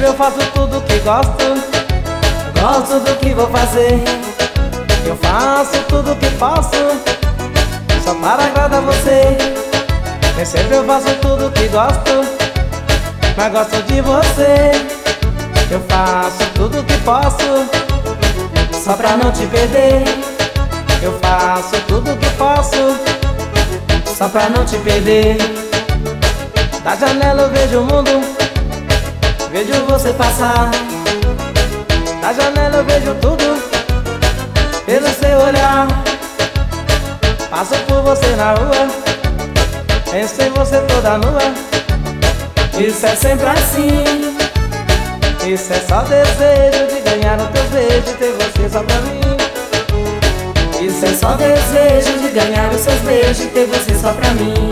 sempre eu faço tudo que gosto. Gosto do que vou fazer. Eu faço tudo que posso só para agradar você. Nem sempre eu faço tudo que gosto, mas gosto de você. Eu faço tudo que posso só pra não te perder. Eu faço tudo que posso só pra não te perder. Da janela eu vejo o mundo, vejo você passar. Da janela eu vejo tudo pelo seu olhar. Passo por você na rua, penso em você toda nua. Isso é sempre assim. Isso é só desejo de ganhar o teu beijo e ter você só pra mim. Isso é só desejo de ganhar os seus beijos e ter você só pra mim.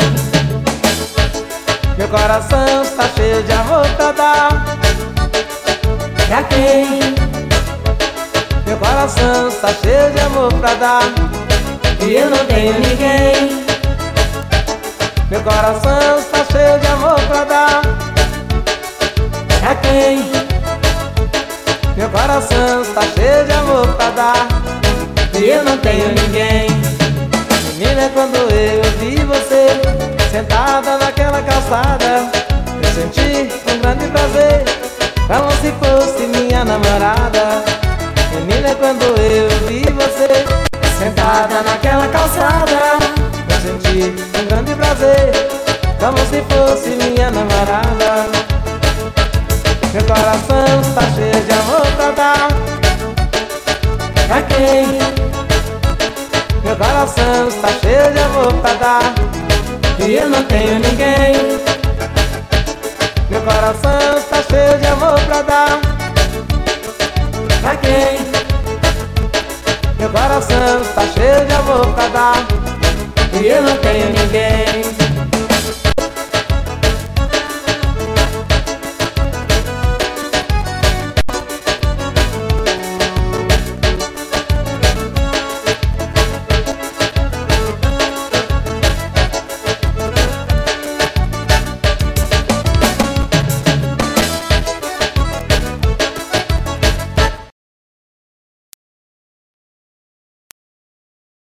Meu coração está cheio de amor pra dar. Pra quem? Meu coração está cheio de amor pra dar e eu não tenho ninguém. Meu coração está cheio de amor pra dar. Pra quem? Meu coração está cheio de amor pra dar e eu não tenho ninguém. Menina, quando eu vi você sentada naquela calçada, eu senti um grande prazer, como se fosse minha namorada. Menina, quando eu vi você sentada naquela calçada, eu senti um grande prazer, como se fosse minha namorada. Meu coração está cheio de amor pra dar. Pra quem? Meu coração está cheio de amor pra dar e eu não tenho ninguém. Meu coração está cheio de amor pra dar. Pra quem? Meu coração está cheio de amor pra dar e eu não tenho ninguém.